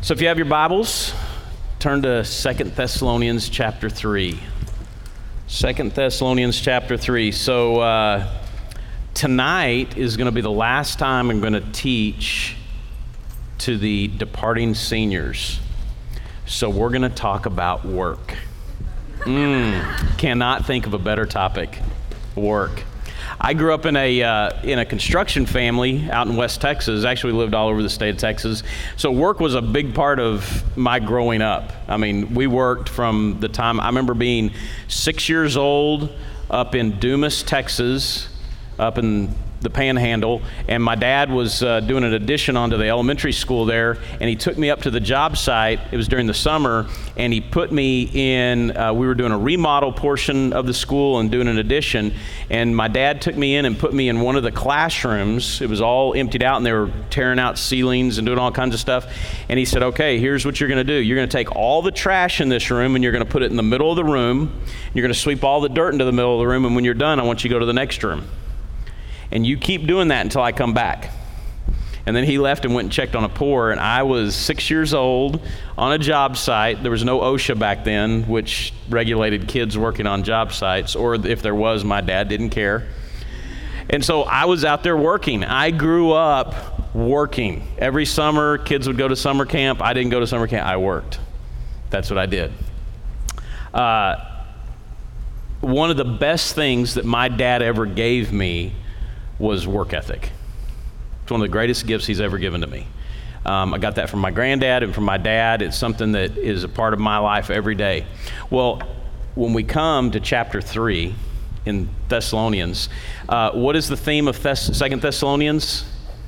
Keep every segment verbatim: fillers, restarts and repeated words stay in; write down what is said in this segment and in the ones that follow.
So if you have your Bibles, turn to Second Thessalonians chapter three. Second Thessalonians chapter three. So uh, tonight is going to be the last time I'm going to teach to the departing seniors. So we're going to talk about work. Mm, cannot think of a better topic, work. I grew up in a uh, in a construction family out in West Texas. Actually lived all over the state of Texas. So work was a big part of my growing up. I mean, we worked from the time, I remember being six years old up in Dumas, Texas, up in the Panhandle, and my dad was uh, doing an addition onto the elementary school there, and he took me up to the job site. It was during the summer, and he put me in, uh, we were doing a remodel portion of the school and doing an addition, and my dad took me in and put me in one of the classrooms. It was all emptied out, and they were tearing out ceilings and doing all kinds of stuff, and he said, okay, here's what you're going to do. You're going to take all the trash in this room, and you're going to put it in the middle of the room. You're going to sweep all the dirt into the middle of the room, and when you're done, I want you to go to the next room. And you keep doing that until I come back. And then he left and went and checked on a pour, and I was six years old on a job site. There was no OSHA back then, which regulated kids working on job sites, or if there was, my dad didn't care. And so I was out there working. I grew up working. Every summer, kids would go to summer camp. I didn't go to summer camp. I worked. That's what I did. Uh, one of the best things that my dad ever gave me was work ethic. It's one of the greatest gifts he's ever given to me. Um, I got that from my granddad and from my dad. It's something that is a part of my life every day. Well, when we come to chapter three in Thessalonians, uh, what is the theme of Thess- Second Thessalonians?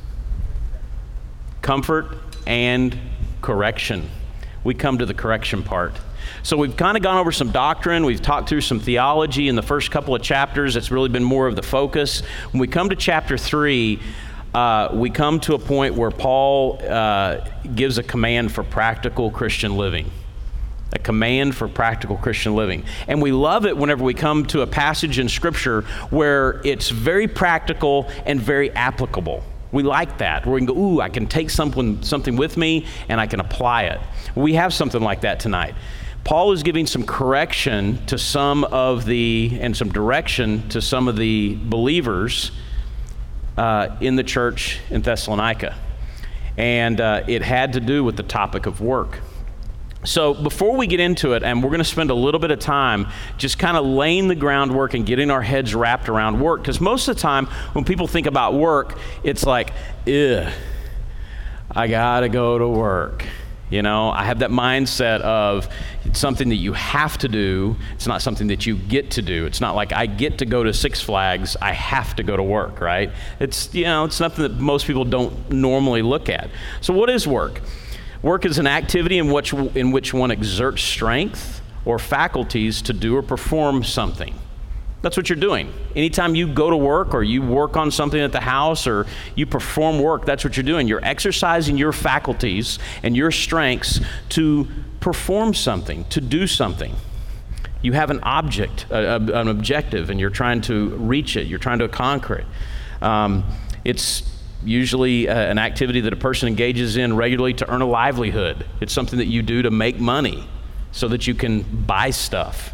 Comfort and correction. We come to the correction part. So we've kind of gone over some doctrine. We've talked through some theology in the first couple of chapters. It's really been more of the focus. When we come to chapter three, uh, we come to a point where Paul uh, gives a command for practical Christian living. A command for practical Christian living. And we love it whenever we come to a passage in Scripture where it's very practical and very applicable. We like that, where we can go, ooh, I can take something, something with me and I can apply it. We have something like that tonight. Paul is giving some correction to some of the, and some direction to some of the believers uh, in the church in Thessalonica. And uh, it had to do with the topic of work. So before we get into it, and we're going to spend a little bit of time just kind of laying the groundwork and getting our heads wrapped around work, because most of the time when people think about work, it's like, ugh, I got to go to work. You know, I have that mindset of it's something that you have to do. It's not something that you get to do. It's not like I get to go to Six Flags. I have to go to work, right? It's, you know, it's something that most people don't normally look at. So what is work? Work is an activity in which, in which one exerts strength or faculties to do or perform something. That's what you're doing. Anytime you go to work or you work on something at the house or you perform work, that's what you're doing. You're exercising your faculties and your strengths to perform something, to do something. You have an object, a, a, an objective, and you're trying to reach it. You're trying to conquer it. Um, it's usually uh, an activity that a person engages in regularly to earn a livelihood. It's something that you do to make money so that you can buy stuff.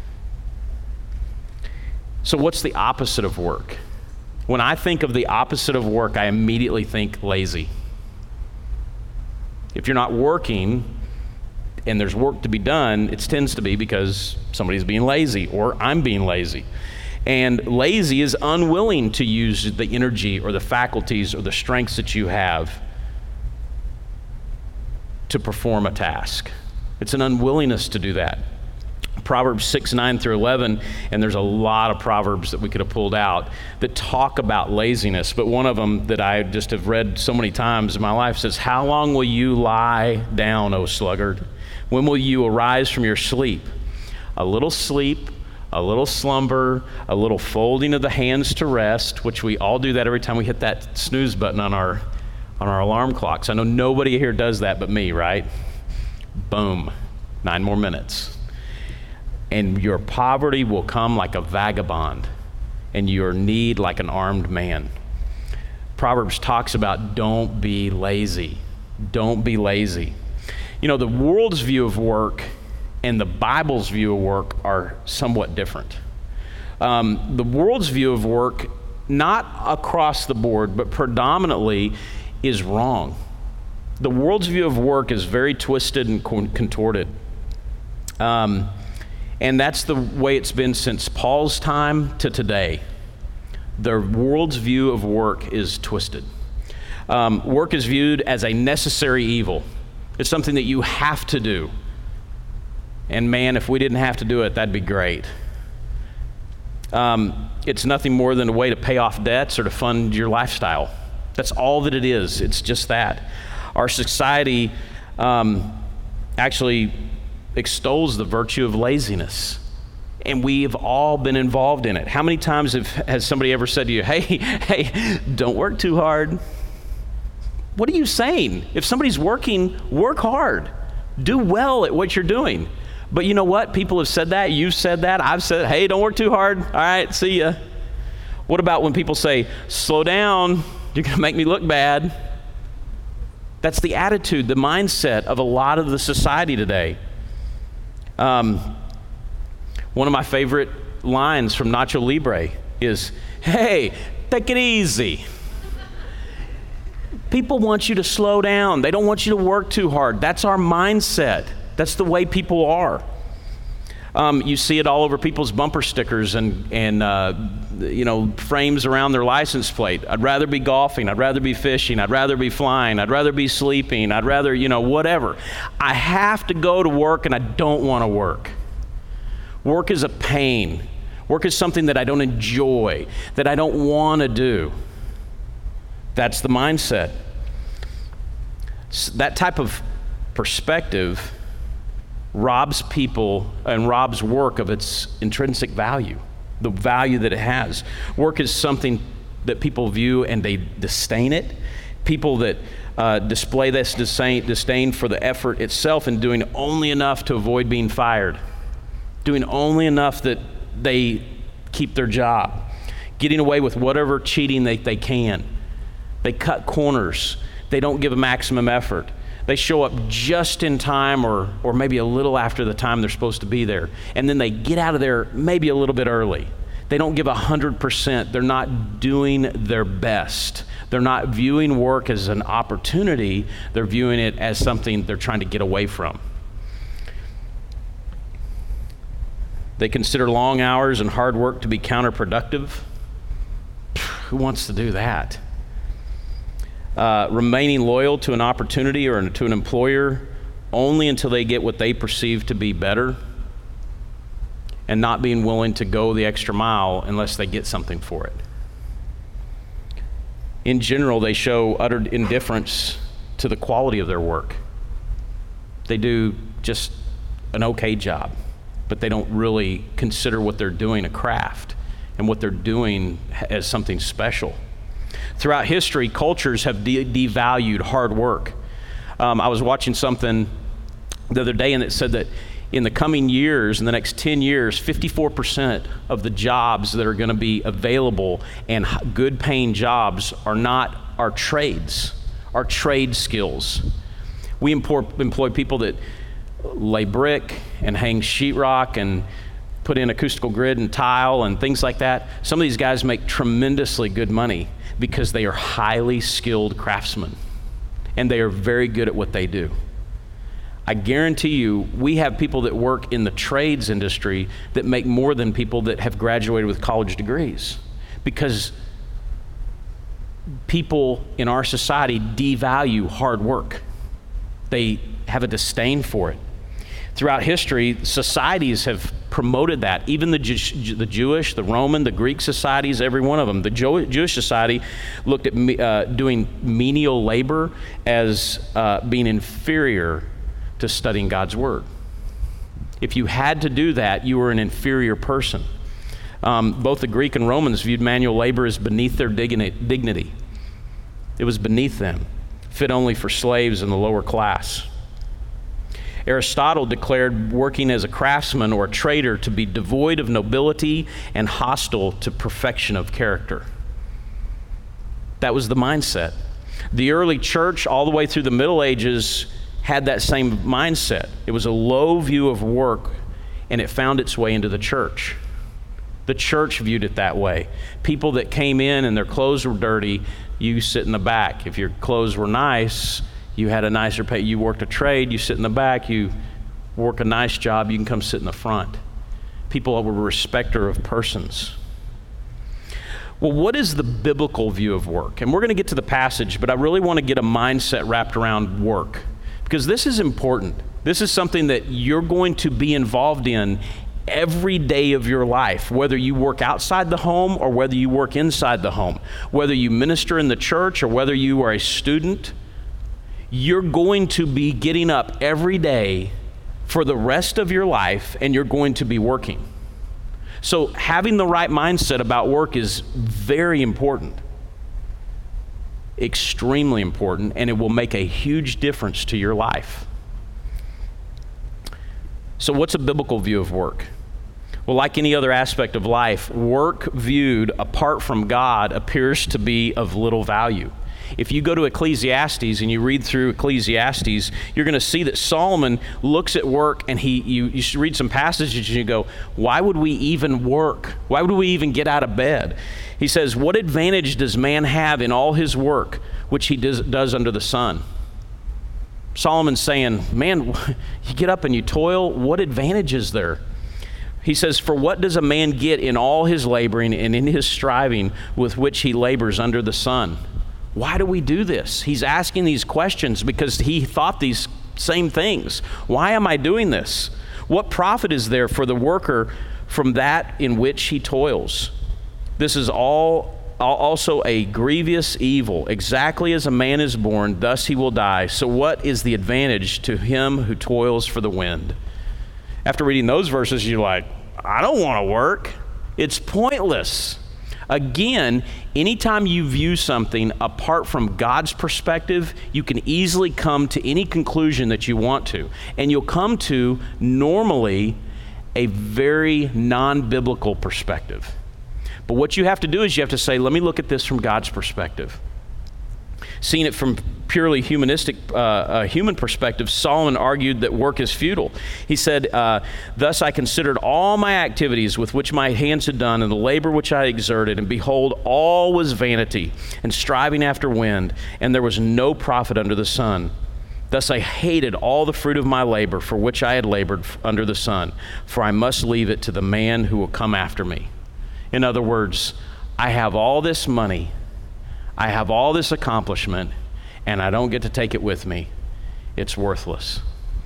So what's the opposite of work? When I think of the opposite of work, I immediately think lazy. If you're not working and there's work to be done, it tends to be because somebody's being lazy or I'm being lazy. And lazy is unwilling to use the energy or the faculties or the strengths that you have to perform a task. It's an unwillingness to do that. Proverbs six, nine through eleven, and there's a lot of Proverbs that we could have pulled out that talk about laziness, but one of them that I just have read so many times in my life says, how long will you lie down, O sluggard? When will you arise from your sleep? A little sleep, a little slumber, a little folding of the hands to rest, which we all do that every time we hit that snooze button on our on our alarm clocks. I know nobody here does that but me, right? Boom, nine more minutes. And your poverty will come like a vagabond, and your need like an armed man. Proverbs talks about don't be lazy. Don't be lazy. You know, the world's view of work and the Bible's view of work are somewhat different. Um, the world's view of work, not across the board, but predominantly, is wrong. The world's view of work is very twisted and contorted. Um, and that's the way it's been since Paul's time to today. The world's view of work is twisted. Um, work is viewed as a necessary evil. It's something that you have to do. And man, if we didn't have to do it, that'd be great. Um, it's nothing more than a way to pay off debts or to fund your lifestyle. That's all that it is. It's just that. Our society um, actually extols the virtue of laziness, and we have all been involved in it. How many times have, has somebody ever said to you, hey, hey, don't work too hard? What are you saying? If somebody's working, work hard. Do well at what you're doing. But you know what? People have said that. You've said that. I've said, hey, don't work too hard. All right, see ya. What about when people say, slow down, you're going to make me look bad? That's the attitude, the mindset of a lot of the society today. Um, one of my favorite lines from Nacho Libre is, hey, take it easy. People want you to slow down. They don't want you to work too hard. That's our mindset. That's the way people are. Um, you see it all over people's bumper stickers and, and uh, you know, frames around their license plate. I'd rather be golfing. I'd rather be fishing. I'd rather be flying. I'd rather be sleeping. I'd rather, you know, whatever. I have to go to work and I don't want to work. Work is a pain. Work is something that I don't enjoy, that I don't want to do. That's the mindset. So that type of perspective robs people and robs work of its intrinsic value, the value that it has. Work is something that people view and they disdain it. People that uh, display this disdain, disdain for the effort itself and doing only enough to avoid being fired, doing only enough that they keep their job, getting away with whatever cheating they, they can. They cut corners. They don't give a maximum effort. They show up just in time or or maybe a little after the time they're supposed to be there. And then they get out of there maybe a little bit early. They don't give one hundred percent. They're not doing their best. They're not viewing work as an opportunity. They're viewing it as something they're trying to get away from. They consider long hours and hard work to be counterproductive. Who wants to do that? Uh, remaining loyal to an opportunity or to an employer only until they get what they perceive to be better, and not being willing to go the extra mile unless they get something for it. In general, they show utter indifference to the quality of their work. They do just an okay job, but they don't really consider what they're doing a craft and what they're doing as something special. Throughout history, cultures have de- devalued hard work. Um, I was watching something the other day and it said that in the coming years, in the next ten years, fifty-four percent of the jobs that are going to be available and good paying jobs are not our trades, our trade skills. We employ, employ people that lay brick and hang sheetrock and put in acoustical grid and tile and things like that. Some of these guys make tremendously good money because they are highly skilled craftsmen and they are very good at what they do. I guarantee you, we have people that work in the trades industry that make more than people that have graduated with college degrees, because people in our society devalue hard work. They have a disdain for it. Throughout history, societies have promoted that. Even the, Jew, the Jewish, the Roman, the Greek societies, every one of them. The Jew, Jewish society looked at me, uh, doing menial labor as uh, being inferior to studying God's Word. If you had to do that, you were an inferior person. Um, both the Greek and Romans viewed manual labor as beneath their dignity. It was beneath them, fit only for slaves in the lower class. Aristotle declared working as a craftsman or a trader to be devoid of nobility and hostile to perfection of character. That was the mindset. The early church, all the way through the Middle Ages, had that same mindset. It was a low view of work, and it found its way into the church. The church viewed it that way. People that came in and their clothes were dirty, you sit in the back. If your clothes were nice, you had a nicer pay. You worked a trade, you sit in the back. You work a nice job, you can come sit in the front. People were a respecter of persons. Well, what is the biblical view of work? And we're going to get to the passage, but I really want to get a mindset wrapped around work, because this is important. This is something that you're going to be involved in every day of your life, whether you work outside the home or whether you work inside the home, whether you minister in the church or whether you are a student. You're going to be getting up every day for the rest of your life, and you're going to be working. So having the right mindset about work is very important, extremely important, and it will make a huge difference to your life. So what's a biblical view of work? Well, like any other aspect of life, work viewed apart from God appears to be of little value. If you go to Ecclesiastes and you read through Ecclesiastes, you're going to see that Solomon looks at work, and he you, you read some passages and you go, why would we even work? Why would we even get out of bed? He says, what advantage does man have in all his work, which he does, does under the sun? Solomon's saying, man, you get up and you toil, what advantage is there? He says, for what does a man get in all his laboring and in his striving with which he labors under the sun? Why do we do this? He's asking these questions because he thought these same things. Why am I doing this? What profit is there for the worker from that in which he toils? This is all also a grievous evil. Exactly as a man is born, thus he will die. So what is the advantage to him who toils for the wind? After reading those verses, you're like, I don't want to work. It's pointless. Again, anytime you view something apart from God's perspective, you can easily come to any conclusion that you want to. And you'll come to, normally, a very non-biblical perspective. But what you have to do is you have to say, let me look at this from God's perspective. Seeing it from purely humanistic, uh, uh, human perspective, Solomon argued that work is futile. He said, uh, thus I considered all my activities with which my hands had done and the labor which I exerted, and behold, all was vanity and striving after wind, and there was no profit under the sun. Thus I hated all the fruit of my labor for which I had labored under the sun, for I must leave it to the man who will come after me. In other words, I have all this money, I have all this accomplishment, and I don't get to take it with me. It's worthless.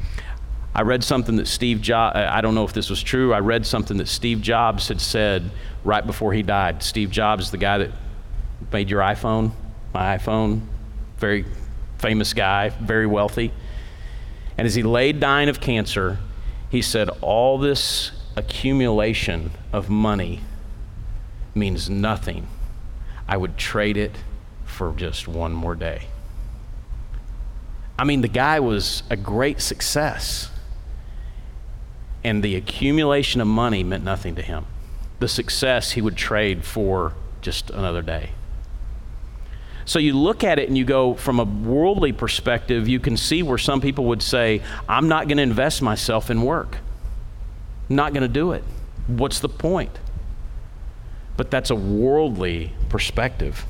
I read something that Steve Jobs, I don't know if this was true, I read something that Steve Jobs had said right before he died. Steve Jobs, the guy that made your iPhone, my iPhone, very famous guy, very wealthy. And as he lay dying of cancer, he said, all this accumulation of money means nothing. I would trade it for just one more day. I mean, the guy was a great success, and the accumulation of money meant nothing to him. The success he would trade for just another day. So you look at it and you go, from a worldly perspective, you can see where some people would say, I'm not going to invest myself in work. I'm not going to do it. What's the point? But that's a worldly perspective.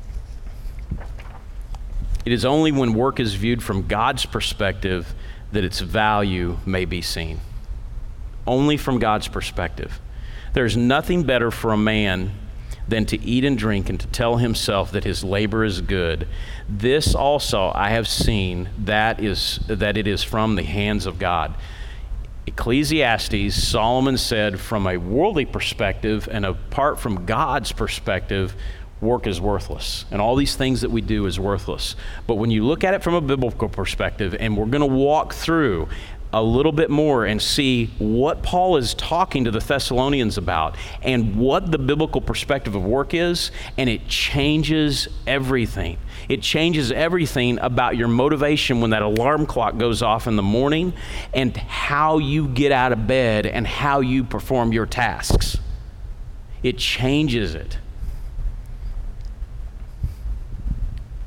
It is only when work is viewed from God's perspective that its value may be seen. Only from God's perspective. There's nothing better for a man than to eat and drink and to tell himself that his labor is good. This also I have seen, that is that it is from the hands of God. Ecclesiastes, Solomon said, from a worldly perspective and apart from God's perspective, work is worthless. And all these things that we do is worthless. But when you look at it from a biblical perspective, and we're going to walk through a little bit more and see what Paul is talking to the Thessalonians about and what the biblical perspective of work is, and it changes everything. It changes everything about your motivation when that alarm clock goes off in the morning, and how you get out of bed and how you perform your tasks. It changes it.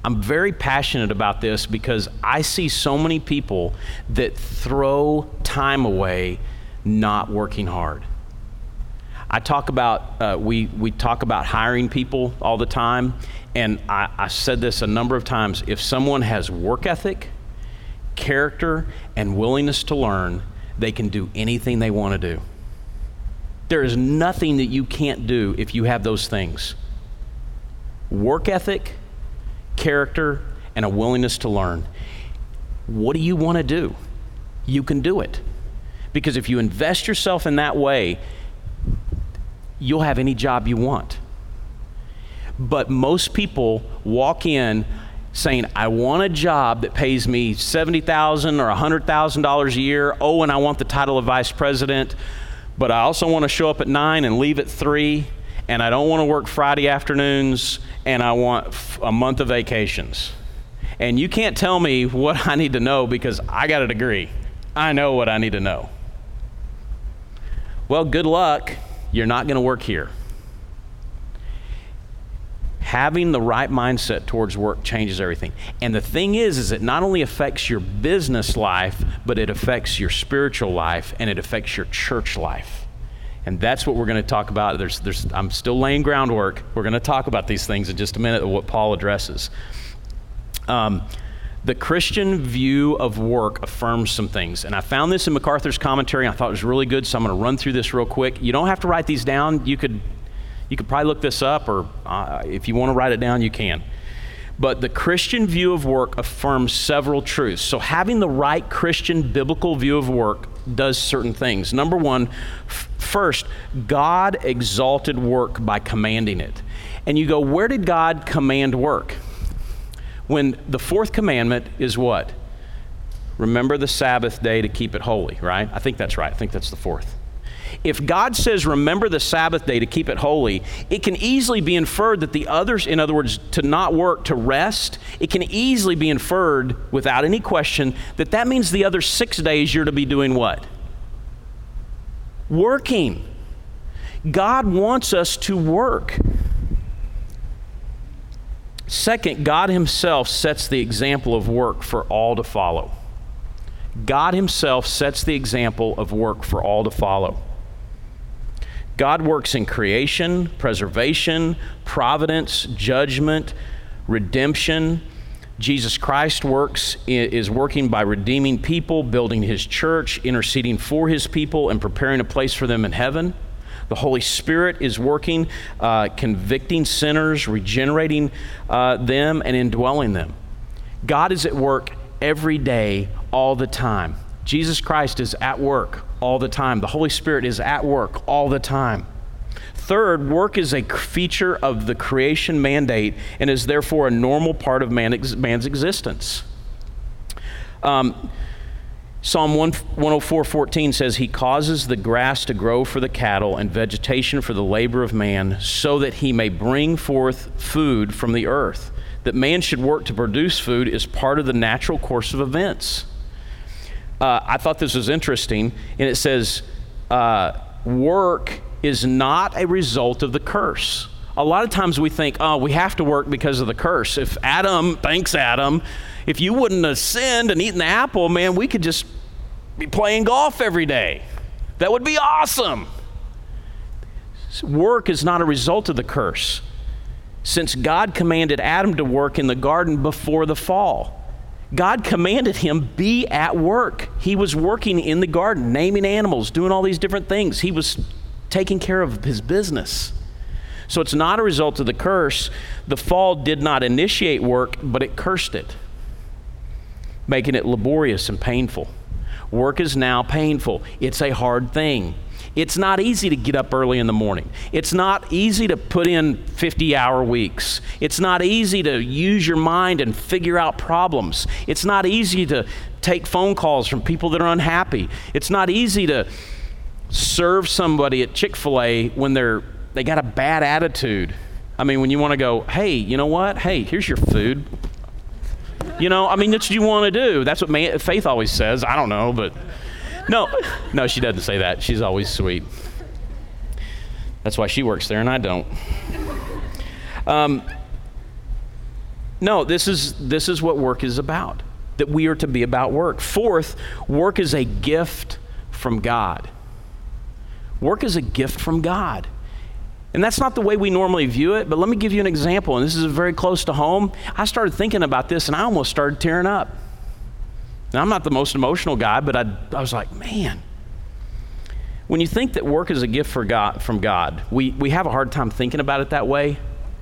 I'm very passionate about this because I see so many people that throw time away not working hard. I talk about, uh, we, we talk about hiring people all the time, and I, I said this a number of times. If someone has work ethic, character, and willingness to learn, they can do anything they want to do. There is nothing that you can't do if you have those things. Work ethic, character, and a willingness to learn. What do you want to do? You can do it. Because if you invest yourself in that way, you'll have any job you want. But most people walk in saying, I want a job that pays me seventy thousand dollars or one hundred thousand dollars a year. Oh, and I want the title of vice president, but I also want to show up at nine and leave at three, and I don't want to work Friday afternoons, and I want f- a month of vacations. And you can't tell me what I need to know because I got a degree. I know what I need to know. Well, good luck. You're not going to work here. Having the right mindset towards work changes everything. And the thing is, is it not only affects your business life, but it affects your spiritual life and it affects your church life. And that's what we're going to talk about. There's, there's, I'm still laying groundwork. We're going to talk about these things in just a minute, what Paul addresses. Um, the Christian view of work affirms some things. And I found this in MacArthur's commentary. And I thought it was really good, so I'm going to run through this real quick. You don't have to write these down. You could You could probably look this up, or uh, if you want to write it down, you can. But the Christian view of work affirms several truths. So having the right Christian biblical view of work does certain things. Number one, f- first, God exalted work by commanding it. And you go, where did God command work? When the fourth commandment is what? Remember the Sabbath day to keep it holy, right? I think that's right. I think that's the fourth. If God says, remember the Sabbath day to keep it holy, it can easily be inferred that the others, in other words, to not work, to rest, it can easily be inferred without any question that that means the other six days you're to be doing what? Working. God wants us to work. Second, God himself sets the example of work for all to follow. God himself sets the example of work for all to follow. God works in creation, preservation, providence, judgment, redemption. Jesus Christ works, is working by redeeming people, building his church, interceding for his people, and preparing a place for them in heaven. The Holy Spirit is working, uh, convicting sinners, regenerating uh, them, and indwelling them. God is at work every day, all the time. Jesus Christ is at work all the time. The Holy Spirit is at work all the time. Third, work is a feature of the creation mandate and is therefore a normal part of man, man's existence. Um, Psalm one oh four fourteen says, he causes the grass to grow for the cattle and vegetation for the labor of man, so that he may bring forth food from the earth. That man should work to produce food is part of the natural course of events. Uh, I thought this was interesting, and it says, uh, work is not a result of the curse. A lot of times we think, oh, we have to work because of the curse. If Adam, thanks Adam, if you wouldn't have sinned and eaten the apple, man, we could just be playing golf every day. That would be awesome. Work is not a result of the curse, since God commanded Adam to work in the garden before the fall. God commanded him be at work. He was working in the garden, naming animals, doing all these different things. He was taking care of his business. So it's not a result of the curse. The fall did not initiate work, but it cursed it, making it laborious and painful. Work is now painful. It's a hard thing. It's not easy to get up early in the morning. It's not easy to put in fifty-hour weeks. It's not easy to use your mind and figure out problems. It's not easy to take phone calls from people that are unhappy. It's not easy to serve somebody at Chick-fil-A when they're they got a bad attitude. I mean, when you want to go, hey, you know what? Hey, here's your food. You know, I mean, that's what you want to do. That's what man, Faith always says. I don't know, but no, no, she doesn't say that. She's always sweet. That's why she works there and I don't. Um, No, this is this is what work is about, that we are to be about work. Fourth, work is a gift from God. Work is a gift from God. And that's not the way we normally view it, but let me give you an example, and this is very close to home. I started thinking about this, and I almost started tearing up. Now, I'm not the most emotional guy, but I, I was like, man, when you think that work is a gift for God, from God, we, we have a hard time thinking about it that way.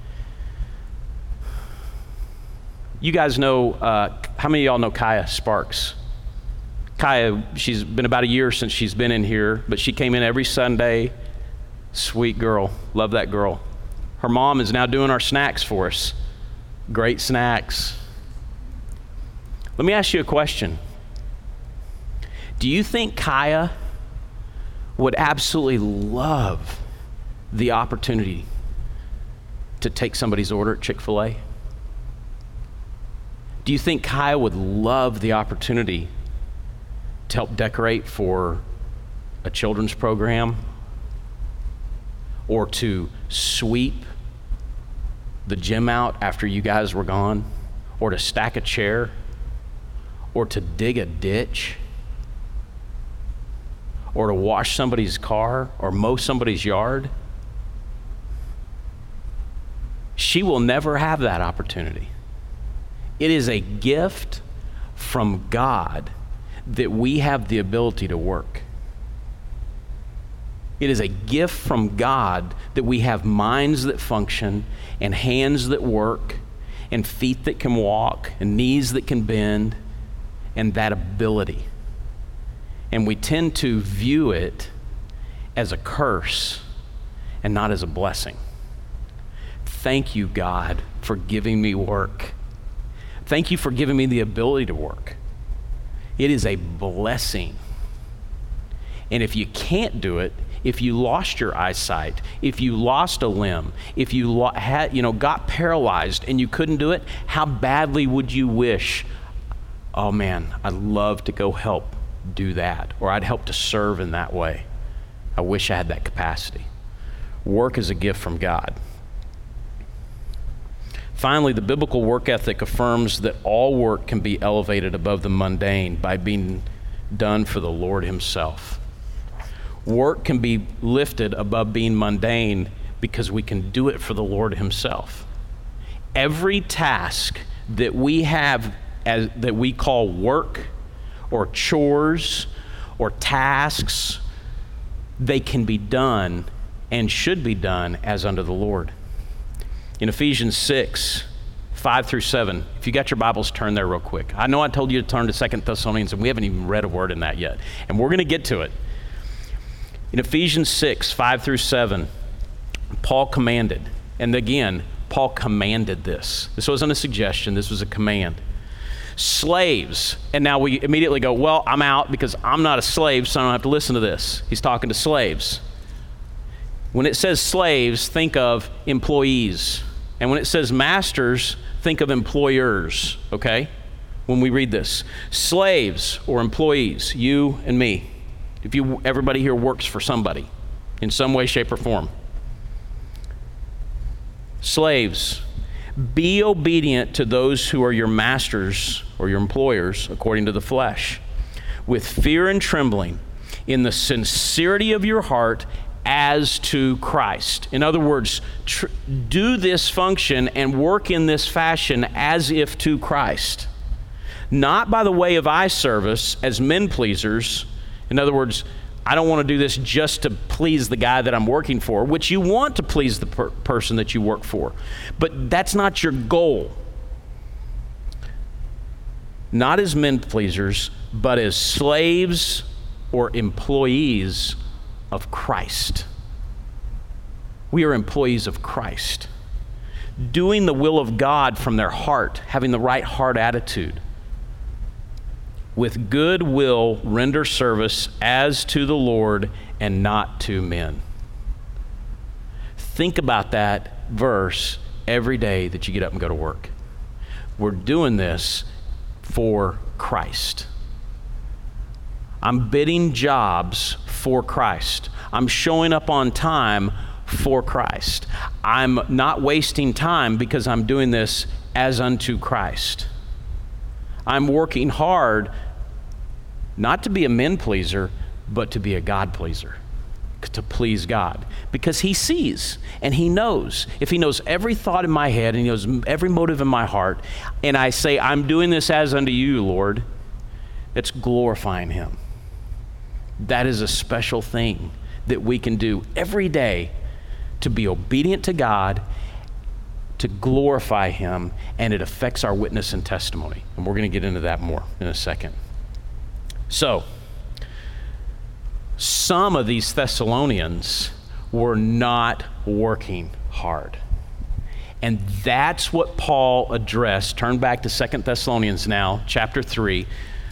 You guys know, uh, how many of y'all know Kaya Sparks? Kaya, she's been about a year since she's been in here, but she came in every Sunday. Sweet girl. Love that girl. Her mom is now doing our snacks for us. Great snacks. Let me ask you a question. Do you think Kaya would absolutely love the opportunity to take somebody's order at Chick-fil-A? Do you think Kaya would love the opportunity to help decorate for a children's program? Or to sweep the gym out after you guys were gone? Or to stack a chair? Or to dig a ditch? Or to wash somebody's car? Or mow somebody's yard? She will never have that opportunity. It is a gift from God that we have the ability to work. It is a gift from God that we have minds that function, and hands that work, and feet that can walk, and knees that can bend, and that ability. And we tend to view it as a curse and not as a blessing. Thank you, God, for giving me work. Thank you for giving me the ability to work. It is a blessing. And if you can't do it, if you lost your eyesight, if you lost a limb, if you lo- had, you know, got paralyzed and you couldn't do it, how badly would you wish, oh man, I'd love to go help do that, or I'd help to serve in that way. I wish I had that capacity. Work is a gift from God. Finally, the biblical work ethic affirms that all work can be elevated above the mundane by being done for the Lord Himself. Work can be lifted above being mundane because we can do it for the Lord Himself. Every task that we have as that we call work or chores or tasks, they can be done and should be done as unto the Lord. In Ephesians six, five through seven, if you got your Bibles, turn there real quick. I know I told you to turn to Second Thessalonians, and we haven't even read a word in that yet. And we're going to get to it. In Ephesians six, five through seven, Paul commanded, and again, Paul commanded this. This wasn't a suggestion, this was a command. Slaves, and now we immediately go, well, I'm out because I'm not a slave, so I don't have to listen to this. He's talking to slaves. When it says slaves, think of employees. And when it says masters, think of employers, okay? When we read this. Slaves or employees, you and me. If you, everybody here works for somebody in some way, shape, or form. Slaves, be obedient to those who are your masters or your employers according to the flesh, with fear and trembling, in the sincerity of your heart as to Christ. In other words, tr- do this function and work in this fashion as if to Christ. Not by the way of eye service as men pleasers. In other words, I don't want to do this just to please the guy that I'm working for, which you want to please the per- person that you work for. But that's not your goal. Not as men pleasers, but as slaves or employees of Christ. We are employees of Christ. Doing the will of God from their heart, having the right heart attitude. With good will render service as to the Lord and not to men. Think about that verse every day that you get up and go to work. We're doing this for Christ. I'm bidding jobs for Christ. I'm showing up on time for Christ. I'm not wasting time because I'm doing this as unto Christ. I'm working hard not to be a men pleaser, but to be a God pleaser, to please God, because he sees and he knows. If he knows every thought in my head and he knows every motive in my heart, and I say, I'm doing this as unto you, Lord, it's glorifying him. That is a special thing that we can do every day to be obedient to God, to glorify him, and it affects our witness and testimony. And we're going to get into that more in a second. So, some of these Thessalonians were not working hard. And that's what Paul addressed. Turn back to Second Thessalonians now, chapter three.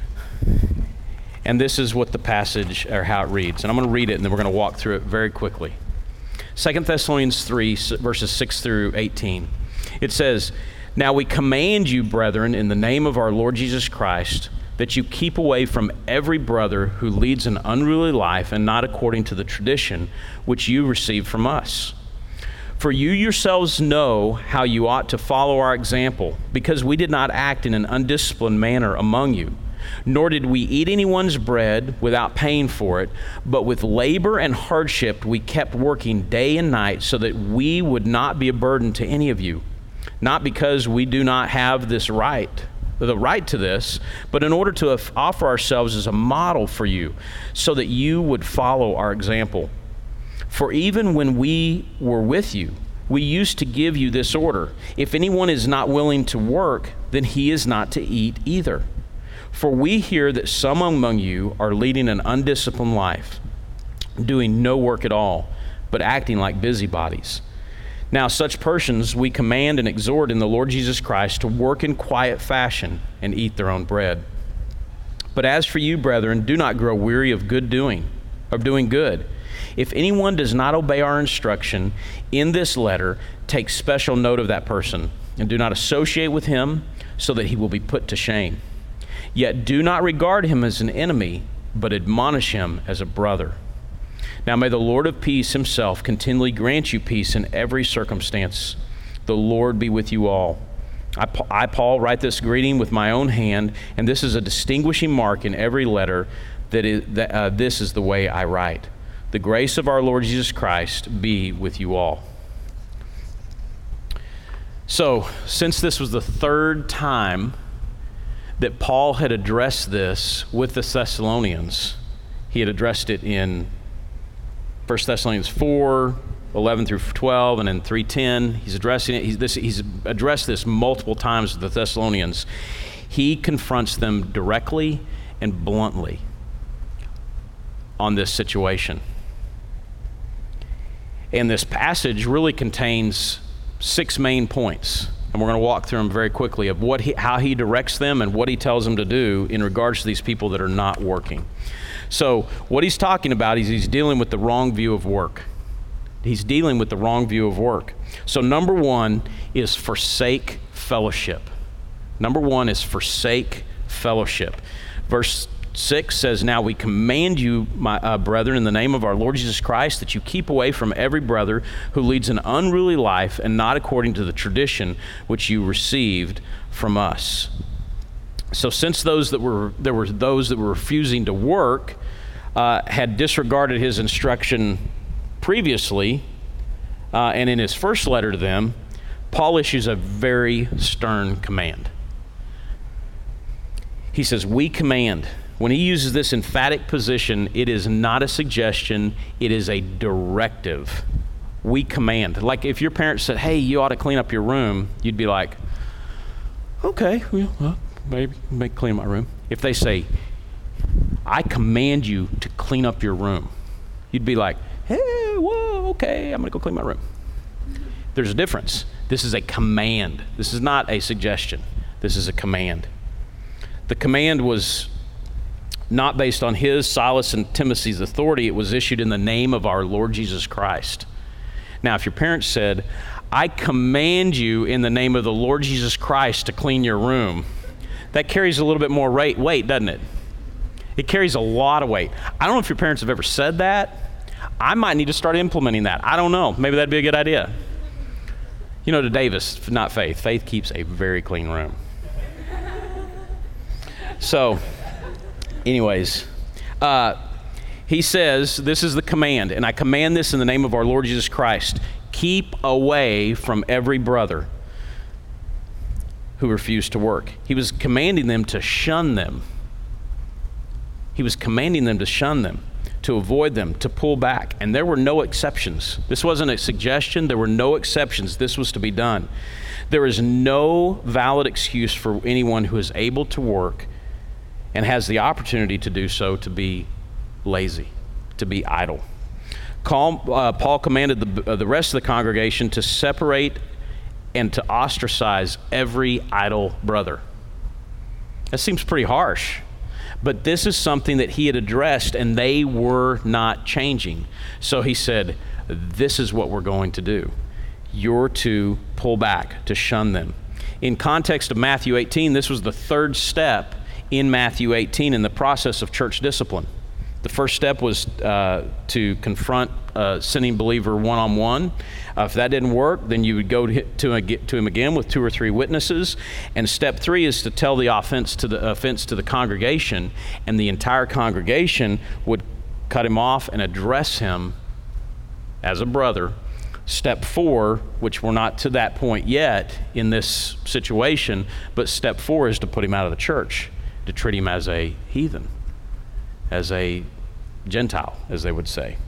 And this is what the passage, or how it reads. And I'm going to read it, and then we're going to walk through it very quickly. Second Thessalonians three, verses six through eighteen. It says, "Now we command you, brethren, in the name of our Lord Jesus Christ, that you keep away from every brother who leads an unruly life and not according to the tradition which you received from us. For you yourselves know how you ought to follow our example, because we did not act in an undisciplined manner among you, nor did we eat anyone's bread without paying for it, but with labor and hardship we kept working day and night so that we would not be a burden to any of you, not because we do not have this right, the right to this, but in order to offer ourselves as a model for you, so that you would follow our example. For even when we were with you, we used to give you this order: if anyone is not willing to work, then he is not to eat either. For we hear that some among you are leading an undisciplined life, doing no work at all, but acting like busybodies. Now such persons we command and exhort in the Lord Jesus Christ to work in quiet fashion and eat their own bread. But as for you, brethren, do not grow weary of good doing, of doing good. If anyone does not obey our instruction in this letter, take special note of that person, and do not associate with him, so that he will be put to shame. Yet do not regard him as an enemy, but admonish him as a brother. Now may the Lord of peace himself continually grant you peace in every circumstance. The Lord be with you all. I, I, Paul, write this greeting with my own hand, and this is a distinguishing mark in every letter, that, is, that uh, this is the way I write. The grace of our Lord Jesus Christ be with you all." So, since this was the third time that Paul had addressed this with the Thessalonians, he had addressed it in First Thessalonians four, eleven through twelve, and in three ten. He's addressing it. He's, this, he's addressed this multiple times with the Thessalonians. He confronts them directly and bluntly on this situation. And this passage really contains six main points, and we're going to walk through them very quickly, of what he, how he directs them and what he tells them to do in regards to these people that are not working. So what he's talking about is he's dealing with the wrong view of work. He's dealing with the wrong view of work. So number one is forsake fellowship. Number one is forsake fellowship. Verse six says, "Now we command you, my uh, brethren, in the name of our Lord Jesus Christ, that you keep away from every brother who leads an unruly life and not according to the tradition which you received from us." So since those that were there were those that were refusing to work uh, had disregarded his instruction previously, uh, and in his first letter to them, Paul issues a very stern command. He says, "We command." When he uses this emphatic position, it is not a suggestion, it is a directive. We command. Like if your parents said, "Hey, you ought to clean up your room," you'd be like, "Okay, well, maybe make clean my room." If they say, "I command you to clean up your room," you'd be like, "Hey, whoa, okay, I'm gonna go clean my room." There's a difference. This is a command. This is not a suggestion. This is a command. The command was not based on his, Silas, and Timothy's authority. It was issued in the name of our Lord Jesus Christ. Now, if your parents said, "I command you in the name of the Lord Jesus Christ to clean your room," that carries a little bit more weight, doesn't it? It carries a lot of weight. I don't know if your parents have ever said that, I might need to start implementing that. I don't know. Maybe that'd be a good idea. You know, to Davis, not Faith. Faith keeps a very clean room. So, anyways, uh, he says, this is the command, and I command this in the name of our Lord Jesus Christ. Keep away from every brother who refused to work. He was commanding them to shun them. He was commanding them to shun them, to avoid them, to pull back. And there were no exceptions. This wasn't a suggestion. There were no exceptions. This was to be done. There is no valid excuse for anyone who is able to work and has the opportunity to do so to be lazy, to be idle. Paul, uh, Paul commanded the, uh, the rest of the congregation to separate and to ostracize every idle brother. That seems pretty harsh. But this is something that he had addressed, and they were not changing. So he said, this is what we're going to do. You're to pull back, to shun them. In context of Matthew eighteen, this was the third step in Matthew eighteen in the process of church discipline. The first step was uh, to confront a sinning believer one-on-one. Uh, if that didn't work, then you would go to, to, to him again with two or three witnesses. And step three is to tell the offense to the offense to the congregation, and the entire congregation would cut him off and address him as a brother. Step four, which we're not to that point yet in this situation, but step four is to put him out of the church, to treat him as a heathen, as a Gentile, as they would say.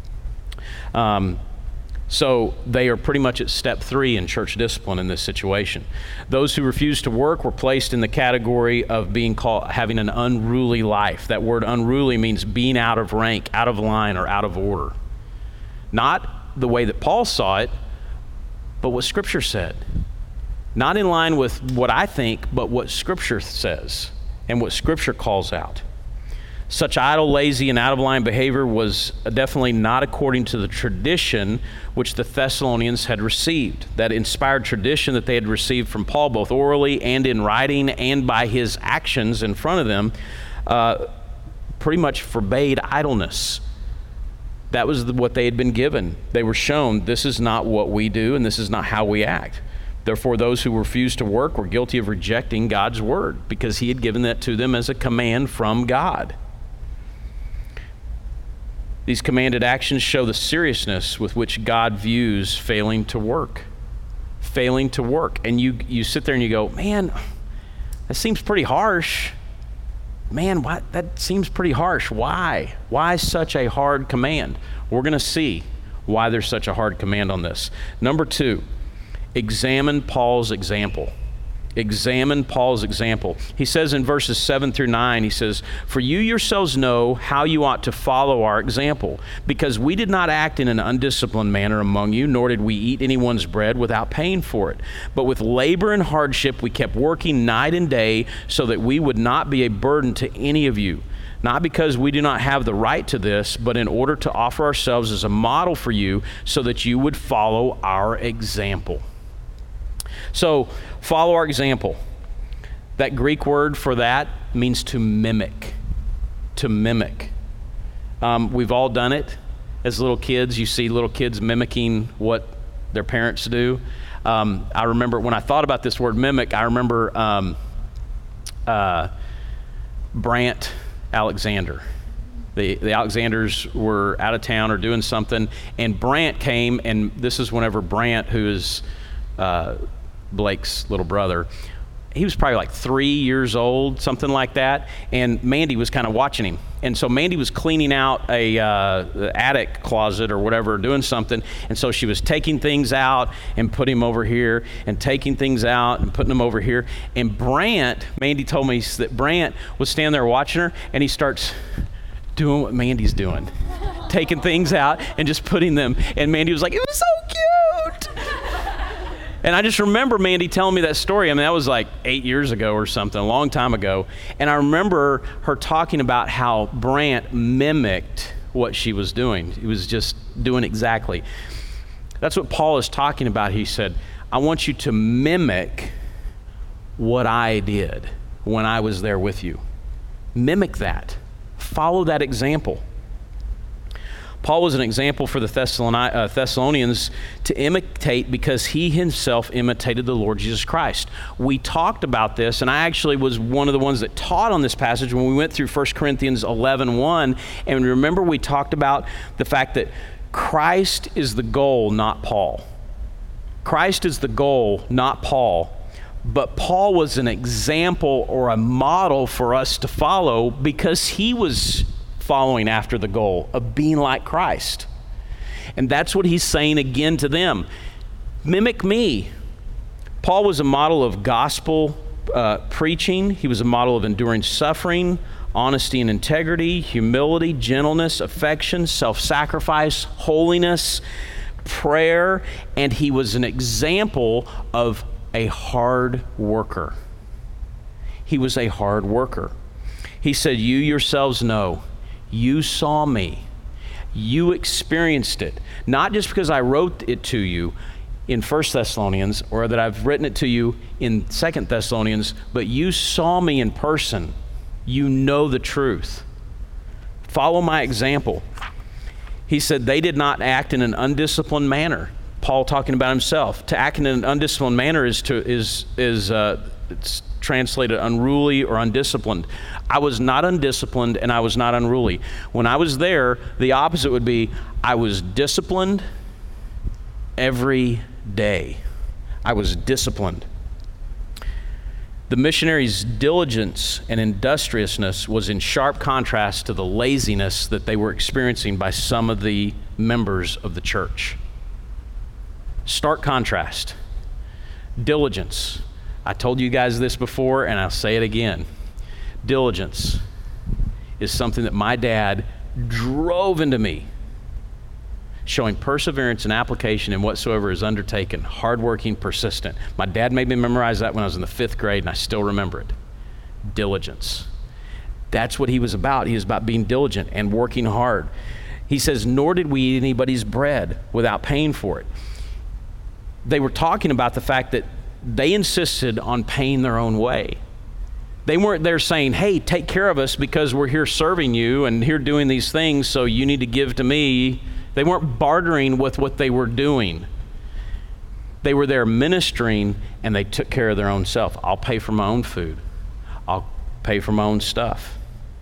Um, so they are pretty much at step three in church discipline in this situation. Those who refused to work were placed in the category of being called having an unruly life. That word unruly means being out of rank, out of line, or out of order. Not the way that Paul saw it, but what Scripture said. Not in line with what I think, but what Scripture says and what Scripture calls out. Such idle, lazy, and out-of-line behavior was definitely not according to the tradition which the Thessalonians had received. That inspired tradition that they had received from Paul, both orally and in writing and by his actions in front of them, uh, pretty much forbade idleness. That was the, what they had been given. They were shown, this is not what we do and this is not how we act. Therefore, those who refused to work were guilty of rejecting God's word because he had given that to them as a command from God. These commanded actions show the seriousness with which God views failing to work. Failing to work. And you you sit there and you go, man, that seems pretty harsh. Man, what? That seems pretty harsh. Why? Why such a hard command? We're going to see why there's such a hard command on this. Number two, examine Paul's example. Examine Paul's example. He says in verses seven through nine, he says, "For you yourselves know how you ought to follow our example, because we did not act in an undisciplined manner among you, nor did we eat anyone's bread without paying for it. But with labor and hardship we kept working night and day so that we would not be a burden to any of you. Not because we do not have the right to this, but in order to offer ourselves as a model for you so that you would follow our example." So, follow our example. That Greek word for that means to mimic. To mimic. Um, we've all done it. As little kids, you see little kids mimicking what their parents do. Um, I remember when I thought about this word mimic, I remember um, uh, Brant Alexander. The, the Alexanders were out of town or doing something, and Brant came, and this is whenever Brant, who is uh, Blake's little brother, he was probably like three years old, something like that, and Mandy was kind of watching him. And so Mandy was cleaning out a uh, attic closet or whatever, doing something, and so she was taking things out and putting them over here, and taking things out and putting them over here. And Brant, Mandy told me that Brant was standing there watching her, and he starts doing what Mandy's doing, taking things out and just putting them, and Mandy was like, "It was so cute." And I just remember Mandy telling me that story. I mean, that was like eight years ago or something, a long time ago. And I remember her talking about how Brant mimicked what she was doing. He was just doing exactly. That's what Paul is talking about. He said, I want you to mimic what I did when I was there with you. Mimic that. Follow that example. Paul was an example for the Thessaloni- uh, Thessalonians to imitate because he himself imitated the Lord Jesus Christ. We talked about this, and I actually was one of the ones that taught on this passage when we went through First Corinthians eleven one. And remember, we talked about the fact that Christ is the goal, not Paul. Christ is the goal, not Paul. But Paul was an example or a model for us to follow because he was following after the goal of being like Christ. And that's what he's saying again to them. Mimic me. Paul was a model of gospel uh, preaching. He was a model of enduring suffering, honesty and integrity, humility, gentleness, affection, self-sacrifice, holiness, prayer, and he was an example of a hard worker. He was a hard worker. He said, you yourselves know, you saw me, you experienced it, not just because I wrote it to you in First Thessalonians or that I've written it to you in Second Thessalonians, but you saw me in person. You know the truth. Follow my example. He said they did not act in an undisciplined manner. Paul talking about himself. To act in an undisciplined manner is to is is uh, it's translated unruly or undisciplined. I was not undisciplined and I was not unruly. When I was there, the opposite would be I was disciplined every day. I was disciplined. The missionaries' diligence and industriousness was in sharp contrast to the laziness that they were experiencing by some of the members of the church. Stark contrast. Diligence. I told you guys this before, and I'll say it again. Diligence is something that my dad drove into me, showing perseverance and application in whatsoever is undertaken, hardworking, persistent. My dad made me memorize that when I was in the fifth grade, and I still remember it. Diligence. That's what he was about. He was about being diligent and working hard. He says, nor did we eat anybody's bread without paying for it. They were talking about the fact that they insisted on paying their own way. They weren't there saying, hey, take care of us because we're here serving you and here doing these things, so you need to give to me. They weren't bartering with what they were doing. They were there ministering, and they took care of their own self. I'll pay for my own food. I'll pay for my own stuff.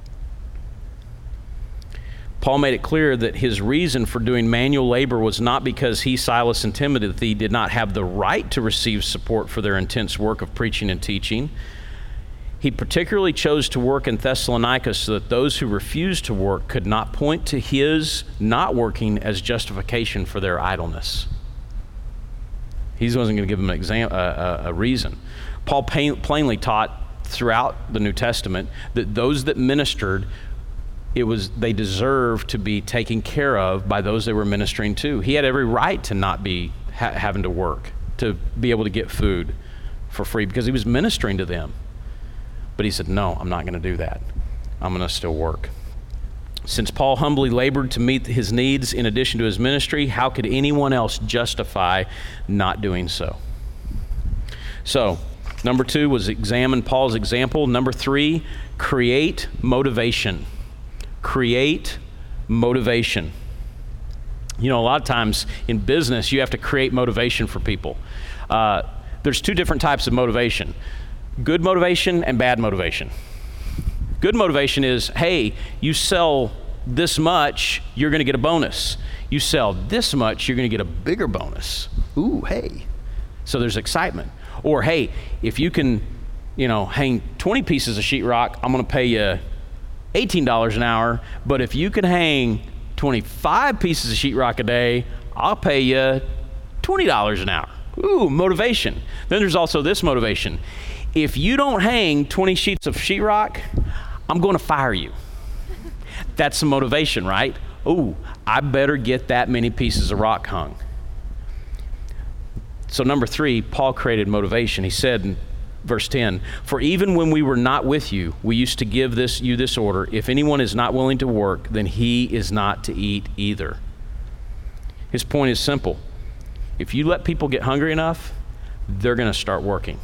Paul made it clear that his reason for doing manual labor was not because he, Silas, and Timothy did not have the right to receive support for their intense work of preaching and teaching. He particularly chose to work in Thessalonica so that those who refused to work could not point to his not working as justification for their idleness. He wasn't going to give them an exam, uh, a reason. Paul plain, plainly taught throughout the New Testament that those that ministered, it was they deserved to be taken care of by those they were ministering to. He had every right to not be ha- having to work, to be able to get food for free because he was ministering to them. But he said, no, I'm not going to do that. I'm going to still work. Since Paul humbly labored to meet his needs in addition to his ministry, how could anyone else justify not doing so? So, number two was examine Paul's example. Number three, create motivation. Create motivation. You know, a lot of times in business, you have to create motivation for people. Uh, there's two different types of motivation. Good motivation and bad motivation. Good motivation is, hey, you sell this much, you're going to get a bonus. You sell this much, you're going to get a bigger bonus. Ooh, hey. So there's excitement. Or, hey, if you can, you know, hang twenty pieces of sheetrock, I'm going to pay you eighteen dollars an hour. But if you can hang twenty-five pieces of sheetrock a day, I'll pay you twenty dollars an hour. Ooh, motivation. Then there's also this motivation. If you don't hang twenty sheets of sheetrock, I'm going to fire you. That's some motivation, right? Ooh, I better get that many pieces of rock hung. So number three, Paul created motivation. He said in verse ten, for even when we were not with you, we used to give this you this order, if anyone is not willing to work, then he is not to eat either. His point is simple. If you let people get hungry enough, they're going to start working.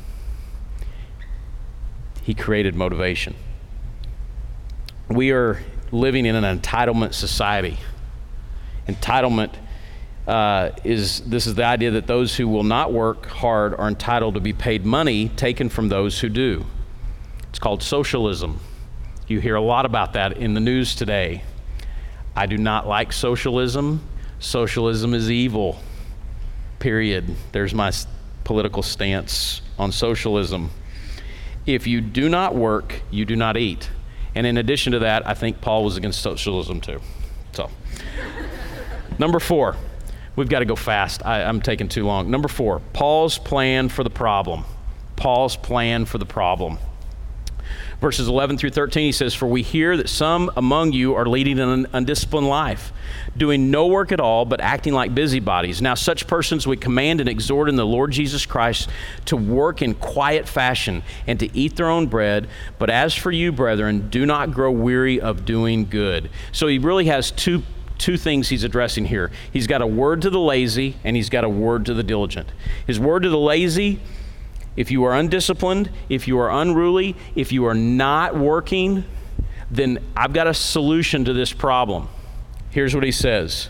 He created motivation. We are living in an entitlement society. Entitlement uh, is, this is the idea that those who will not work hard are entitled to be paid money taken from those who do. It's called socialism. You hear a lot about that in the news today. I do not like socialism. Socialism is evil, period. There's my political stance on socialism. If you do not work, you do not eat. And in addition to that, I think Paul was against socialism too. So, number four, we've got to go fast. I, I'm taking too long. Number four, Paul's plan for the problem. Paul's plan for the problem. Verses eleven through thirteen, he says, "For we hear that some among you are leading an undisciplined life, doing no work at all, but acting like busybodies. Now such persons we command and exhort in the Lord Jesus Christ to work in quiet fashion and to eat their own bread. But as for you, brethren, do not grow weary of doing good." So he really has two two things he's addressing here. He's got a word to the lazy, and he's got a word to the diligent. His word to the lazy: if you are undisciplined, if you are unruly, if you are not working, then I've got a solution to this problem. Here's what he says.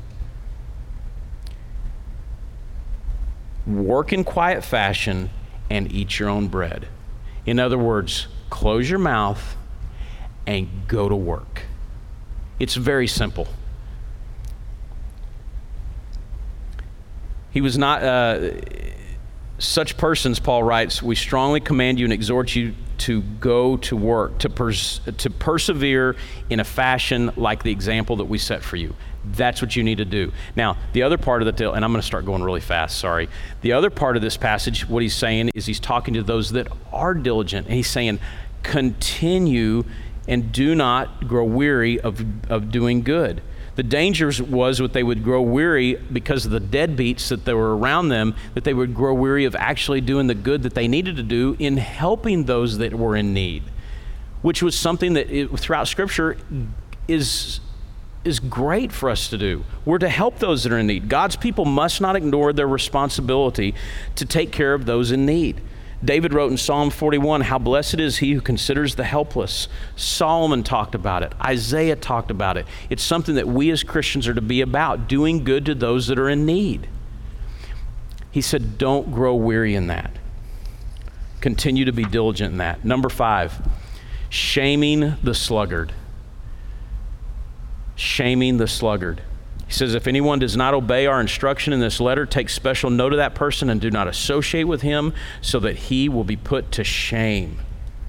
Work in quiet fashion and eat your own bread. In other words, close your mouth and go to work. It's very simple. He was not... Uh, Such persons, Paul writes, we strongly command you and exhort you to go to work, to, pers- to persevere in a fashion like the example that we set for you. That's what you need to do. Now, the other part of the deal, and I'm going to start going really fast, sorry. The other part of this passage, what he's saying is he's talking to those that are diligent, and he's saying, continue and do not grow weary of, of doing good. The danger was that they would grow weary because of the deadbeats that they were around them, that they would grow weary of actually doing the good that they needed to do in helping those that were in need, which was something that it, throughout Scripture is, is great for us to do. We're to help those that are in need. God's people must not ignore their responsibility to take care of those in need. David wrote in Psalm forty-one, "How blessed is he who considers the helpless." Solomon talked about it. Isaiah talked about it. It's something that we as Christians are to be about, doing good to those that are in need. He said, don't grow weary in that. Continue to be diligent in that. Number five, shaming the sluggard. Shaming the sluggard. He says, if anyone does not obey our instruction in this letter, take special note of that person and do not associate with him, so that he will be put to shame.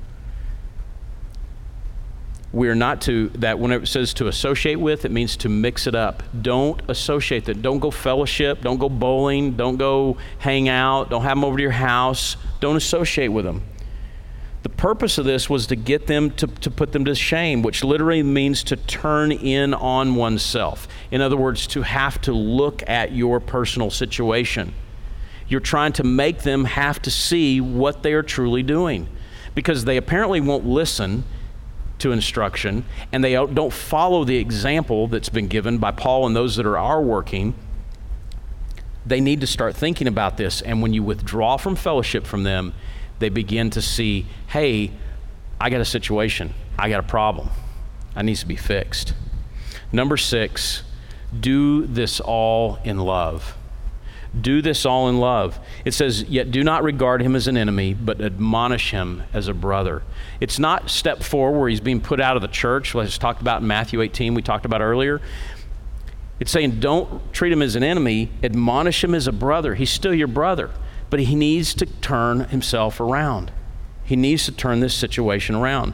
We are not to, that when it says to associate with, it means to mix it up. Don't associate that. Don't go fellowship. Don't go bowling. Don't go hang out. Don't have them over to your house. Don't associate with them. The purpose of this was to get them to, to put them to shame, which literally means to turn in on oneself. In other words, to have to look at your personal situation. You're trying to make them have to see what they are truly doing, because they apparently won't listen to instruction, and they don't follow the example that's been given by Paul and those that are, are working. They need to start thinking about this, and when you withdraw from fellowship from them, they begin to see, hey, I got a situation. I got a problem. I needs to be fixed. Number six, do this all in love. Do this all in love. It says, yet do not regard him as an enemy, but admonish him as a brother. It's not step four where he's being put out of the church, like it's talked about in Matthew eighteen, we talked about earlier. It's saying don't treat him as an enemy, admonish him as a brother. He's still your brother. But he needs to turn himself around. He needs to turn this situation around.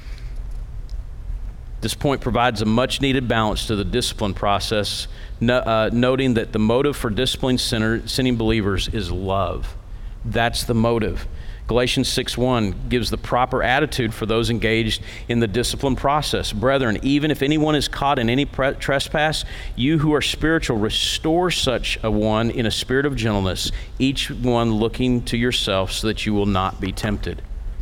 This point provides a much needed balance to the discipline process, no, uh, noting that the motive for disciplining sinner, sinning believers is love. That's the motive. Galatians six one gives the proper attitude for those engaged in the discipline process. Brethren, even if anyone is caught in any pre- trespass, you who are spiritual, restore such a one in a spirit of gentleness, each one looking to yourself so that you will not be tempted.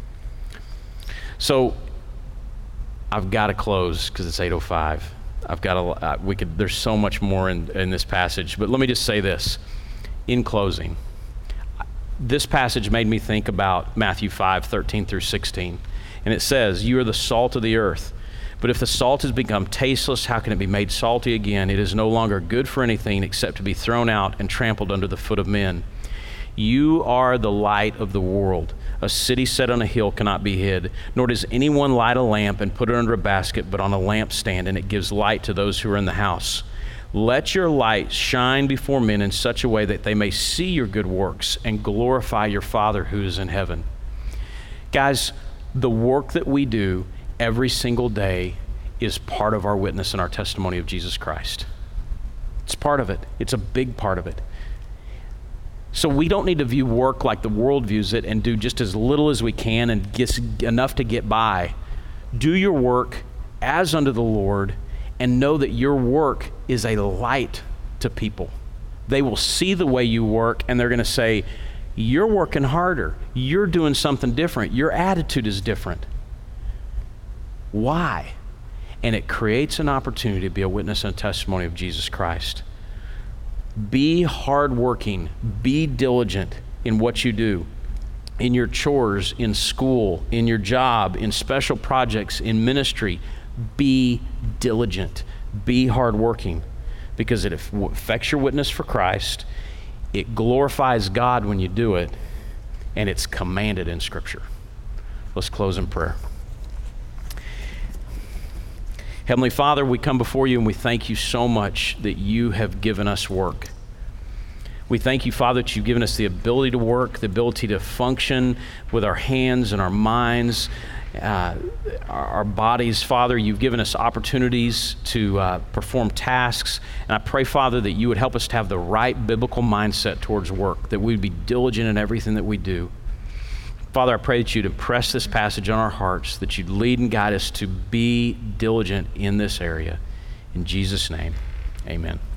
So I've got to close because it's eight oh five. I've got to, uh, we could, there's so much more in, in this passage, but let me just say this in closing. This passage made me think about Matthew five, thirteen through sixteen. And it says, you are the salt of the earth. But if the salt has become tasteless, how can it be made salty again? It is no longer good for anything except to be thrown out and trampled under the foot of men. You are the light of the world. A city set on a hill cannot be hid, nor does anyone light a lamp and put it under a basket, but on a lampstand, and it gives light to those who are in the house. Let your light shine before men in such a way that they may see your good works and glorify your Father who is in heaven. Guys, the work that we do every single day is part of our witness and our testimony of Jesus Christ. It's part of it. It's a big part of it. So we don't need to view work like the world views it and do just as little as we can and get enough to get by. Do your work as unto the Lord and know that your work is a light to people. They will see the way you work and they're going to say, you're working harder. You're doing something different. Your attitude is different. Why? And it creates an opportunity to be a witness and a testimony of Jesus Christ. Be hardworking. Be diligent in what you do. In your chores, in school, in your job, in special projects, in ministry. Be diligent. Be hardworking. Because it affects your witness for Christ. It glorifies God when you do it. And it's commanded in Scripture. Let's close in prayer. Heavenly Father, we come before you and we thank you so much that you have given us work. We thank you, Father, that you've given us the ability to work, the ability to function with our hands and our minds, uh, our, our bodies. Father, you've given us opportunities to uh, perform tasks. And I pray, Father, that you would help us to have the right biblical mindset towards work, that we'd be diligent in everything that we do. Father, I pray that you'd impress this passage on our hearts, that you'd lead and guide us to be diligent in this area. In Jesus' name, amen.